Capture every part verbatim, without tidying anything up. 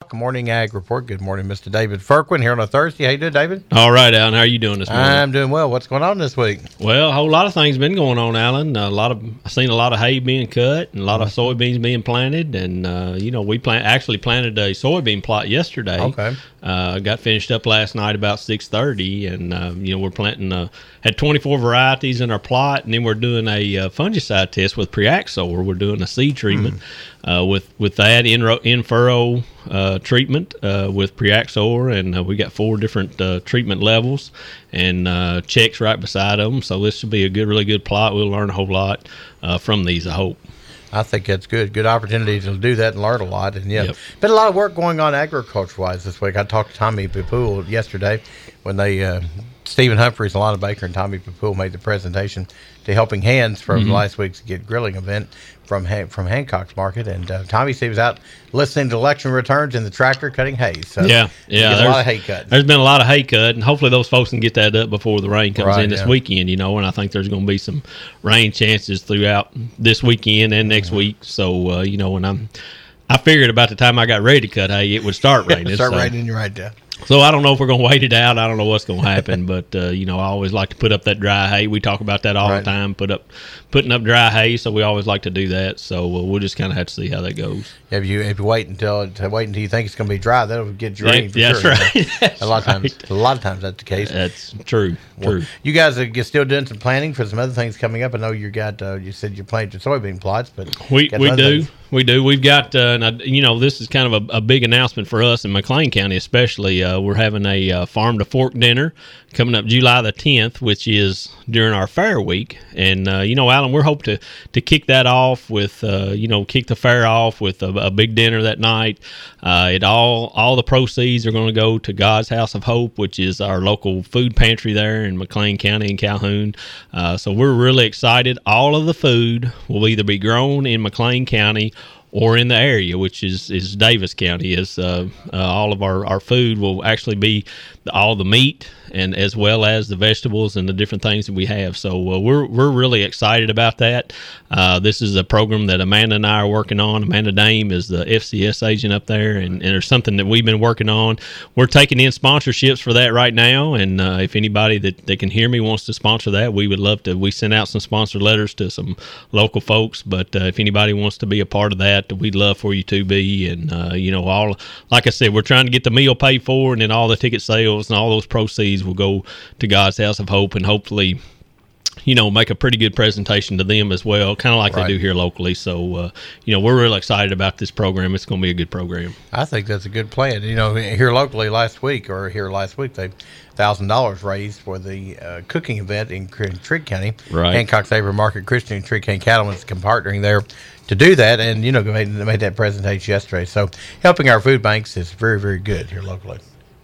Morning Ag Report. Good morning, Mister David Firquin here on a Thursday. How you doing, David? All right, Alan. How are you doing this morning? I'm doing well. What's going on this week? Well, a whole lot of things been going on, Alan. A lot of I've seen a lot of hay being cut and a lot of soybeans being planted, and uh, you know we plant actually planted a soybean plot yesterday. Okay. Uh, got finished up last night about six thirty, and uh, you know we're planting uh, had twenty-four varieties in our plot, and then we're doing a uh, fungicide test with Preaxor. We're doing a seed treatment mm. uh, with with that in in furrow uh, treatment uh, with Preaxor, and uh, we got four different uh, treatment levels and uh, checks right beside them. So this should be a good, really good plot. We'll learn a whole lot uh, from these, I hope. I think that's good. Good opportunity to do that and learn a lot. And yeah, yep. been a lot of work going on agriculture-wise this week. I talked to Tommy Papool yesterday when they, uh, Stephen Humphreys, Alana Baker, and Tommy Papool made the presentation to Helping Hands from mm-hmm. last week's Get Grilling event from Han- from Hancock's Market. And uh, Tommy said he was out listening to election returns in the tractor cutting hay. So yeah, yeah, there's a lot of hay cut. There's been a lot of hay cut, and hopefully those folks can get that up before the rain comes right, in this yeah. weekend. You know, and I think there's going to be some rain chances throughout this weekend and next mm-hmm. week. So uh, you know, when I'm, I figured about the time I got ready to cut hay, it would start raining. start so. raining, you're right there. So I don't know if we're going to wait it out. I don't know what's going to happen, but uh, you know, I always like to put up that dry hay. We talk about that all right. the time. Put up, putting up dry hay. So we always like to do that. So uh, we'll just kind of have to see how that goes. Yeah, if you if you wait until to wait until you think it's going to be dry, that'll get drained. Yeah, for that's sure, right. You know? That's a lot of right. times, a lot of times that's the case. That's true. Well, true. You guys are still doing some planning for some other things coming up. I know you got. Uh, you said you're planting soybean plots, but we we do. Things. We do. We've got, uh, and I, you know, this is kind of a, a big announcement for us in McLean County, especially. Uh, we're having a uh, farm to fork dinner coming up July the tenth, which is during our fair week. And, uh, you know, Alan, we're hoping to, to kick that off with, uh, you know, kick the fair off with a, a big dinner that night. Uh, it all, all the proceeds are going to go to God's House of Hope, which is our local food pantry there in McLean County and Calhoun. Uh, so we're really excited. All of the food will either be grown in McLean County or in the area, which is, is Davis County. Is uh, uh, all of our, our food will actually be all the meat and as well as the vegetables and the different things that we have. So uh, we're we're really excited about that. Uh, this is a program that Amanda and I are working on. Amanda Dame is the F C S agent up there, and, and there's something that we've been working on. We're taking in sponsorships for that right now, and uh, if anybody that, that can hear me wants to sponsor that, we would love to. We sent out some sponsor letters to some local folks, but uh, if anybody wants to be a part of that, we'd love for you to be. And uh, you know, all like I said, we're trying to get the meal paid for, and then all the ticket sales and all those proceeds will go to God's House of Hope, and hopefully, you know, make a pretty good presentation to them as well, kind of like right. they do here locally. So, uh, you know, we're really excited about this program. It's going to be a good program. I think that's a good plan. You know, here locally last week, or here last week, they one thousand dollars raised for the uh, cooking event in, in Trigg County. Right. Hancock Saver Market Christian and Trigg County Cattlemen's partnering there to do that, and, you know, made, made that presentation yesterday. So helping our food banks is very, very good here locally.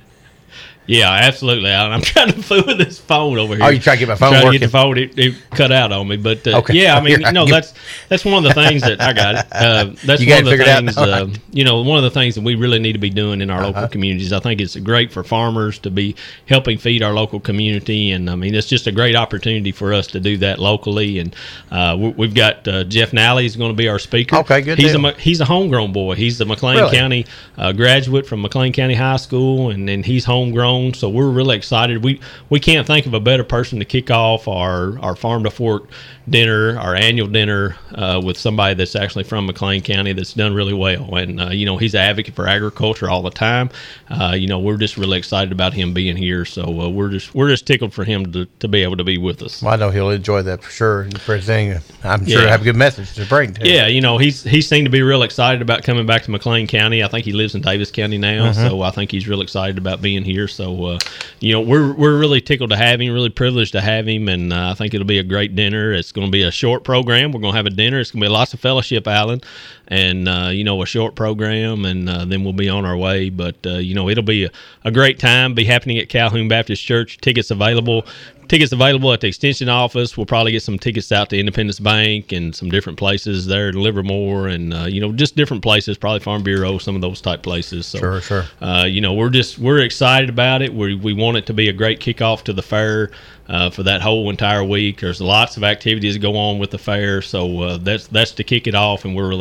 Yeah, absolutely, Alan. I'm trying to fool with this phone over here. Oh, you trying to get my phone trying working? To get the phone, it, it cut out on me. But uh, okay. yeah, I mean, you know, that's that's one of the things that I got it. Uh, that's you one of the figured things. Out? Uh, you know, one of the things that we really need to be doing in our uh-huh. local communities. I think it's great for farmers to be helping feed our local community, and I mean, it's just a great opportunity for us to do that locally. And uh, we, we've got uh, Jeff Nally is going to be our speaker. Okay, good. He's deal. a he's a homegrown boy. He's the McLean really? County uh, graduate from McLean County High School, and then he's homegrown. So we're really excited. We we can't think of a better person to kick off our, our farm to fork dinner, our annual dinner, uh, with somebody that's actually from McLean County that's done really well. And, uh, you know, he's an advocate for agriculture all the time. Uh, you know, we're just really excited about him being here. So uh, we're just we're just tickled for him to, to be able to be with us. Well, I know he'll enjoy that for sure. Presenting, I'm sure yeah. have a good message to bring to him. Yeah, you know, he's he seemed to be real excited about coming back to McLean County. I think he lives in Davis County now, mm-hmm. so I think he's real excited about being here. So, uh, you know, we're we're really tickled to have him, really privileged to have him, and uh, I think it'll be a great dinner. It's going to be a short program. We're going to have a dinner. It's going to be lots of fellowship, Alan, and, uh, you know, a short program, and uh, then we'll be on our way. But, uh, you know, it'll be a, a great time, be happening at Calhoun Baptist Church. Tickets available. Tickets available at the Extension office. We'll probably get some tickets out to Independence Bank and some different places there in Livermore, and uh, you know, just different places, probably Farm Bureau, some of those type places. So, sure, sure. Uh, you know, we're just we're excited about it. We we want it to be a great kickoff to the fair uh, for that whole entire week. There's lots of activities go on with the fair, so uh, that's that's to kick it off, and we're really excited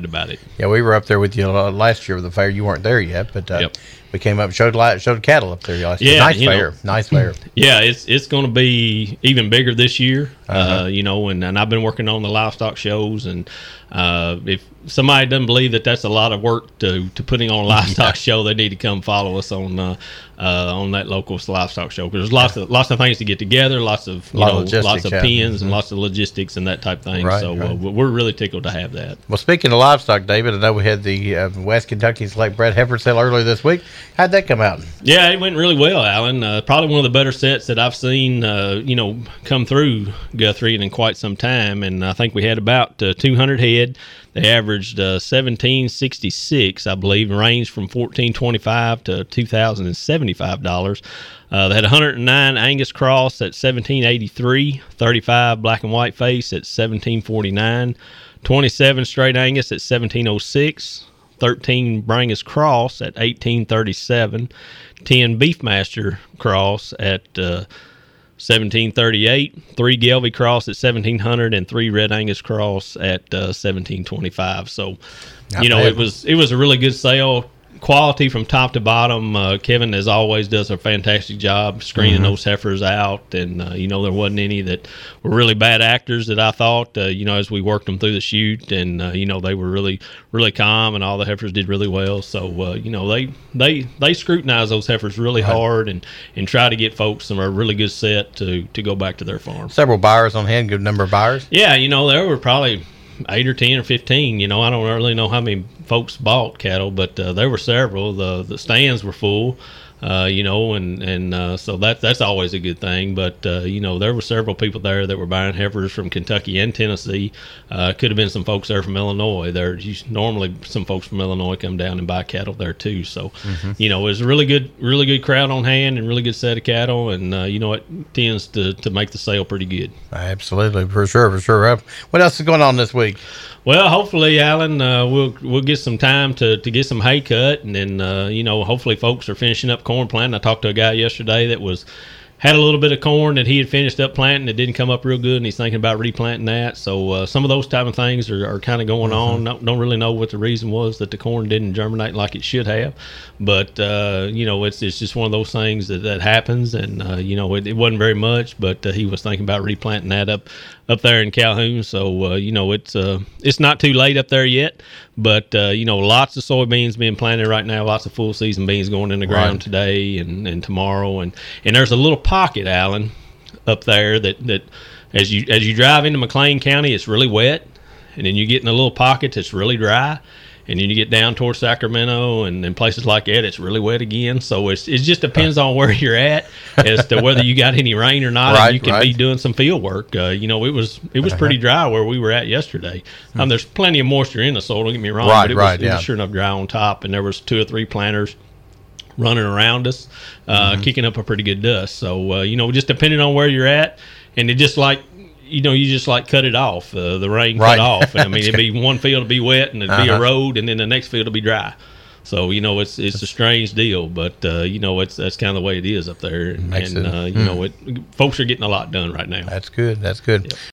about it. Yeah, we were up there with you uh, last year with the fair. You weren't there yet, but uh, Yep. we came up and showed li- showed cattle up there last year. Yeah, Nice you fair. know. Nice fair. Yeah, it's it's going to be even bigger this year. Uh-huh. Uh, you know, and, and I've been working on the livestock shows, and uh, if somebody doesn't believe that that's a lot of work to to putting on a livestock Yeah. show, they need to come follow us on uh, uh, on that local livestock show, because there's lots of lots of things to get together, lots of you A lot of know logistics, lots of yeah. pins and Mhm. lots of logistics and that type of thing. Right, so right. Uh, we're really tickled to have that. Well, speaking of livestock, David, I know we had the uh, West Kentucky Select Bred Heifer sale earlier this week. How'd that come out? Yeah, it went really well, Alan. Uh, probably one of the better sets that I've seen, uh, you know, come through Guthrie in quite some time. And I think we had about uh, two hundred head. They averaged uh, seventeen sixty-six, I believe, and ranged from fourteen twenty-five to two thousand seventy-five dollars. Uh, they had one hundred nine Angus cross at seventeen eighty-three, thirty-five black and white face at seventeen forty-nine, twenty-seven straight Angus at seventeen oh six. thirteen Brangus Cross at eighteen thirty-seven, ten Beefmaster Cross at uh, seventeen thirty-eight, three Gelby Cross at seventeen hundred, and three Red Angus Cross at uh, seventeen twenty-five. So, Not you know, bad. it was it was a really good sale. Quality from top to bottom. Uh, Kevin, as always, does a fantastic job screening Mm-hmm. those heifers out, and uh, you know there wasn't any that were really bad actors that I thought. Uh, you know, as we worked them through the chute, and uh, you know they were really, really calm, and all the heifers did really well. So uh, you know they they they scrutinize those heifers really Right. hard, and and try to get folks some a really good set to to go back to their farm. Several buyers on hand, good number of buyers. Yeah, you know there were probably eight or ten or fifteen. You know, I don't really know how many folks bought cattle, but uh, there were several. The the stands were full, uh, you know, and and uh, so that that's always a good thing. But uh, you know, there were several people there that were buying heifers from Kentucky and Tennessee. Uh, could have been some folks there from Illinois. There's normally some folks from Illinois come down and buy cattle there too. So you know, it was a really good, really good crowd on hand and really good set of cattle, and uh, you know, it tends to to make the sale pretty good. Absolutely, for sure, for sure. Uh, What else is going on this week? Well, hopefully, Alan, uh, we'll we'll get some time to, to get some hay cut, and then uh, you know, hopefully, folks are finishing up corn planting. I talked to a guy yesterday that was had a little bit of corn that he had finished up planting. It didn't come up real good, and he's thinking about replanting that. So uh, some of those type of things are, are kind of going on. Don't, don't really know what the reason was that the corn didn't germinate like it should have, but uh, you know, it's it's just one of those things that, that happens, and uh, you know, it, it wasn't very much, but uh, he was thinking about replanting that up up there in Calhoun. So uh, you know, it's uh, it's not too late up there yet, but uh, you know, lots of soybeans being planted right now, lots of full season beans going in the ground Right. today and, and tomorrow, and and there's a little pocket, Alan, up there that that as you as you drive into McLean County, it's really wet, and then you get in a little pocket that's really dry. And then you get down towards Sacramento and, and places like that, it's really wet again. So it's, it just depends on where you're at as to whether you got any rain or not. Right, and you can right. be doing some field work. Uh, you know, it was it was pretty dry where we were at yesterday. Um, there's plenty of moisture in the soil, don't get me wrong, Right, but it was, right, it yeah. was sure enough dry on top. And there was two or three planters running around us, uh, Mm-hmm. kicking up a pretty good dust. So, uh, you know, just depending on where you're at, and it just like, you know, you just like cut it off. Uh, the rain Right. cut off. I mean, it'd be one field to be wet, and it'd be a Uh-huh. road, and then the next field to be dry. So you know, it's it's a strange deal, but uh, you know, it's that's kind of the way it is up there, and, Makes and it- uh, you know, it folks are getting a lot done right now. That's good. That's good.